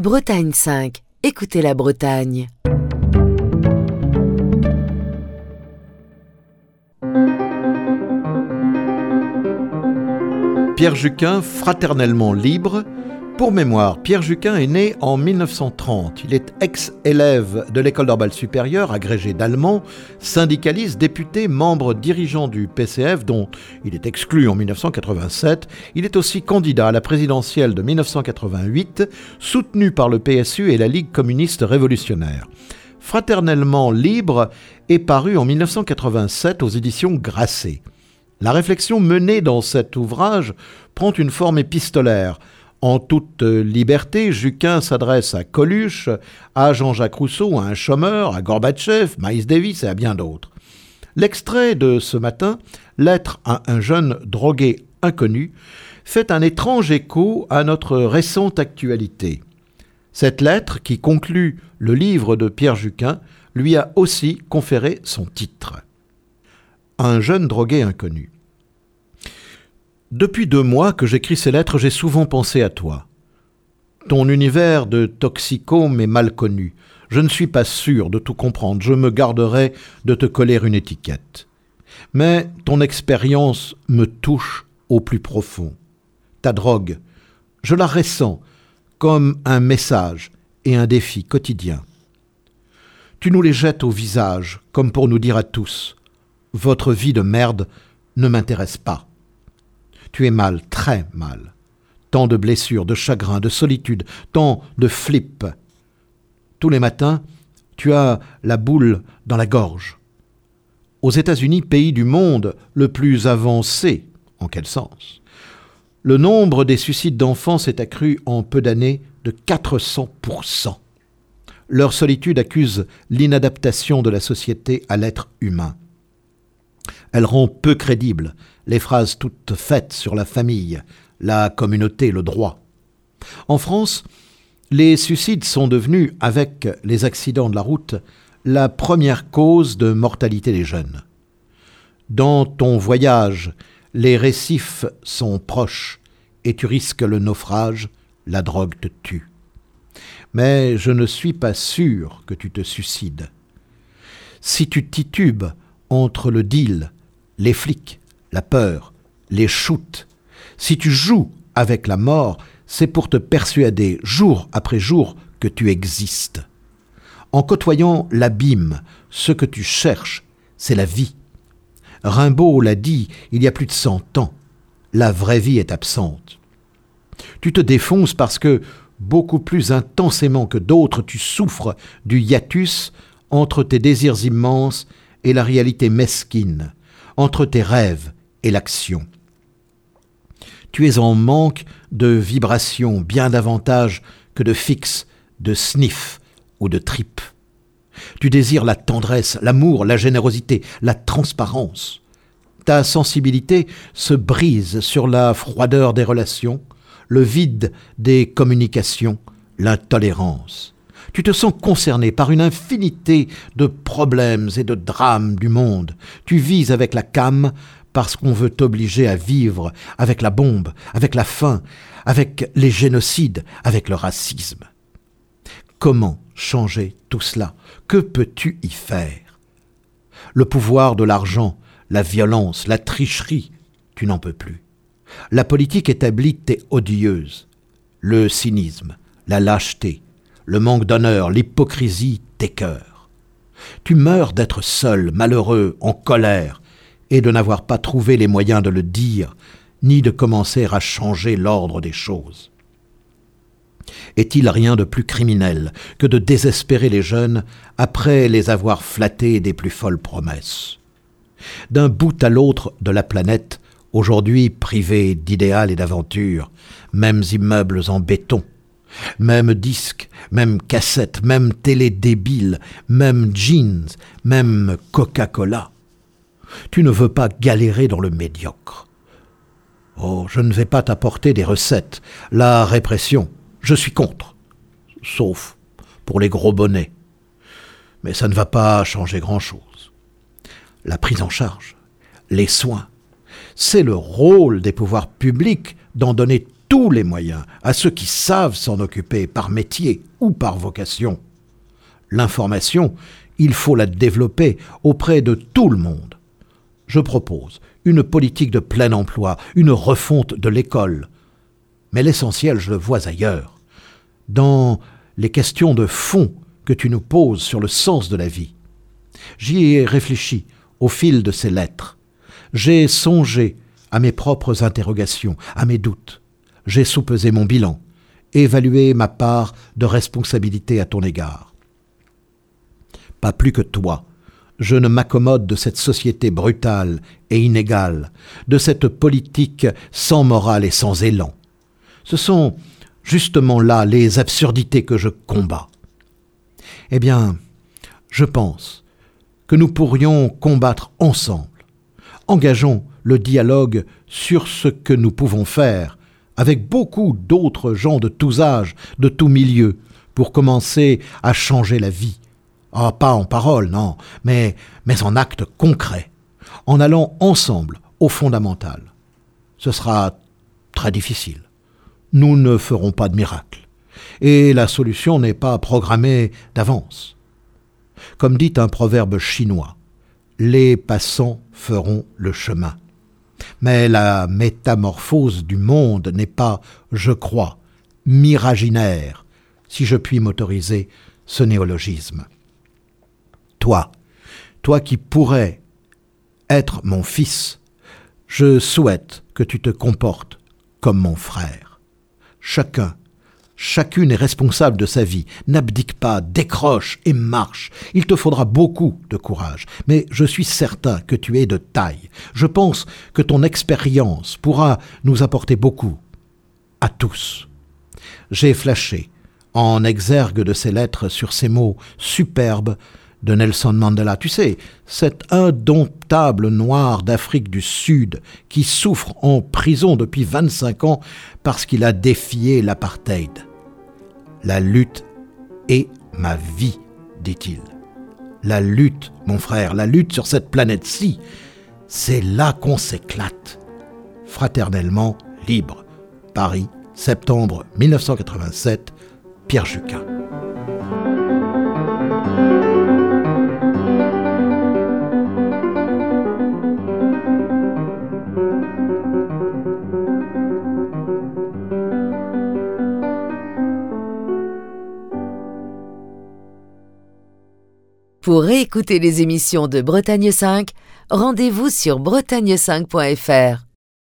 Bretagne 5. Écoutez la Bretagne. Pierre Juquin, fraternellement libre. Pour mémoire, Pierre Juquin est né en 1930. Il est ex-élève de l'école normale supérieure, agrégé d'allemand, syndicaliste, député, membre dirigeant du PCF, dont il est exclu en 1987. Il est aussi candidat à la présidentielle de 1988, soutenu par le PSU et la Ligue communiste révolutionnaire. Fraternellement libre est paru en 1987 aux éditions Grasset. La réflexion menée dans cet ouvrage prend une forme épistolaire. En toute liberté, Juquin s'adresse à Coluche, à Jean-Jacques Rousseau, à un chômeur, à Gorbatchev, Miles Davis et à bien d'autres. L'extrait de ce matin, « Lettre à un jeune drogué inconnu », fait un étrange écho à notre récente actualité. Cette lettre, qui conclut le livre de Pierre Juquin, lui a aussi conféré son titre. Un jeune drogué inconnu. Depuis 2 mois que j'écris ces lettres, j'ai souvent pensé à toi. Ton univers de toxico m'est mal connu. Je ne suis pas sûr de tout comprendre. Je me garderai de te coller une étiquette. Mais ton expérience me touche au plus profond. Ta drogue, je la ressens comme un message et un défi quotidien. Tu nous les jettes au visage, comme pour nous dire à tous « Votre vie de merde ne m'intéresse pas ». Tu es mal, très mal. Tant de blessures, de chagrins, de solitude, tant de flips. Tous les matins, tu as la boule dans la gorge. Aux États-Unis, pays du monde le plus avancé, en quel sens ? Le nombre des suicides d'enfants s'est accru en peu d'années de 400%. Leur solitude accuse l'inadaptation de la société à l'être humain. Elle rend peu crédibles les phrases toutes faites sur la famille, la communauté, le droit. En France, les suicides sont devenus, avec les accidents de la route, la première cause de mortalité des jeunes. Dans ton voyage, les récifs sont proches et tu risques le naufrage, la drogue te tue. Mais je ne suis pas sûr que tu te suicides. Si tu titubes entre le deal, les flics, la peur, les shoots, si tu joues avec la mort, c'est pour te persuader jour après jour que tu existes. En côtoyant l'abîme, ce que tu cherches, c'est la vie. Rimbaud l'a dit il y a plus de 100 ans, la vraie vie est absente. Tu te défonces parce que, beaucoup plus intensément que d'autres, tu souffres du hiatus entre tes désirs immenses et la réalité mesquine, entre tes rêves et l'action. Tu es en manque de vibrations bien davantage que de fixe, de sniff ou de trip. Tu désires la tendresse, l'amour, la générosité, la transparence. Ta sensibilité se brise sur la froideur des relations, le vide des communications, l'intolérance. Tu te sens concerné par une infinité de problèmes et de drames du monde. Tu vis avec la came parce qu'on veut t'obliger à vivre avec la bombe, avec la faim, avec les génocides, avec le racisme. Comment changer tout cela ? Que peux-tu y faire ? Le pouvoir de l'argent, la violence, la tricherie, tu n'en peux plus. La politique établie t'est odieuse. Le cynisme, la lâcheté, le manque d'honneur, l'hypocrisie t'écœurent. Tu meurs d'être seul, malheureux, en colère, et de n'avoir pas trouvé les moyens de le dire, ni de commencer à changer l'ordre des choses. Est-il rien de plus criminel que de désespérer les jeunes après les avoir flattés des plus folles promesses ? D'un bout à l'autre de la planète, aujourd'hui privés d'idéal et d'aventure, mêmes immeubles en béton, même disques, même cassettes, même télé débile, même jeans, même Coca-Cola. Tu ne veux pas galérer dans le médiocre. Oh, je ne vais pas t'apporter des recettes. La répression, je suis contre. Sauf pour les gros bonnets. Mais ça ne va pas changer grand-chose. La prise en charge, les soins, c'est le rôle des pouvoirs publics d'en donner tous les moyens à ceux qui savent s'en occuper par métier ou par vocation. L'information, il faut la développer auprès de tout le monde. Je propose une politique de plein emploi, une refonte de l'école. Mais l'essentiel, je le vois ailleurs, dans les questions de fond que tu nous poses sur le sens de la vie. J'y ai réfléchi au fil de ces lettres. J'ai songé à mes propres interrogations, à mes doutes. J'ai soupesé mon bilan, évalué ma part de responsabilité à ton égard. Pas plus que toi, je ne m'accommode de cette société brutale et inégale, de cette politique sans morale et sans élan. Ce sont justement là les absurdités que je combats. Eh bien, je pense que nous pourrions combattre ensemble. Engageons le dialogue sur ce que nous pouvons faire avec beaucoup d'autres gens de tous âges, de tous milieux, pour commencer à changer la vie. Ah, pas en parole, non, mais en actes concrets, en allant ensemble au fondamental. Ce sera très difficile. Nous ne ferons pas de miracle. Et la solution n'est pas programmée d'avance. Comme dit un proverbe chinois, les passants feront le chemin. Mais la métamorphose du monde n'est pas, je crois, miraginaire, si je puis m'autoriser ce néologisme. Toi qui pourrais être mon fils, je souhaite que tu te comportes comme mon frère. Chacune est responsable de sa vie. N'abdique pas, décroche et marche. Il te faudra beaucoup de courage, mais je suis certain que tu es de taille. Je pense que ton expérience pourra nous apporter beaucoup, à tous. J'ai flashé en exergue de ces lettres sur ces mots superbes de Nelson Mandela. Tu sais, cet indomptable noir d'Afrique du Sud qui souffre en prison depuis 25 ans parce qu'il a défié l'apartheid. La lutte est ma vie, dit-il. La lutte, mon frère, la lutte sur cette planète-ci, c'est là qu'on s'éclate. Fraternellement libre. Paris, septembre 1987, Pierre Juquin. Pour réécouter les émissions de Bretagne 5, rendez-vous sur bretagne5.fr.